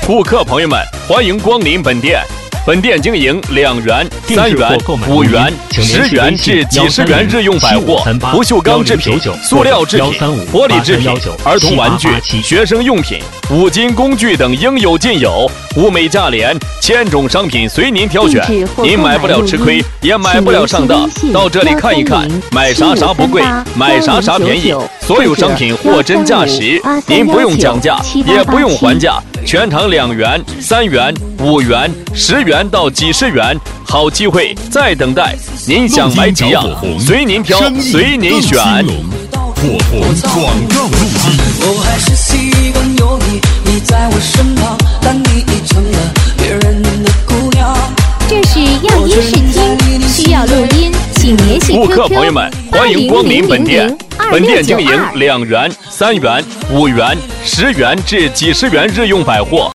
顾客朋友们，欢迎光临本店。本店经营2元、3元、5元、10元至几十元日用百货、不锈钢制品、塑料制品、玻璃制品、儿童玩具、学生用品、五金工具等应有尽有，物美价廉，千种商品随您挑选。您买不了吃亏，也买不了上当，到这里看一看，买啥啥不贵，买啥啥便宜，所有商品货真价实，您不用讲价，也不用还价，全场2元、3元、5元、10元到几十元，好机会在等待。您想买几样，随您挑，随您选。 火红广告录音。 我还是习惯有你，你在我身旁，但你已成了别人的姑娘。 这是样音试听，需要录音，请联系顾客朋友们，欢迎光临本店。本店经营2元、3元、5元、10元至几十元日用百货。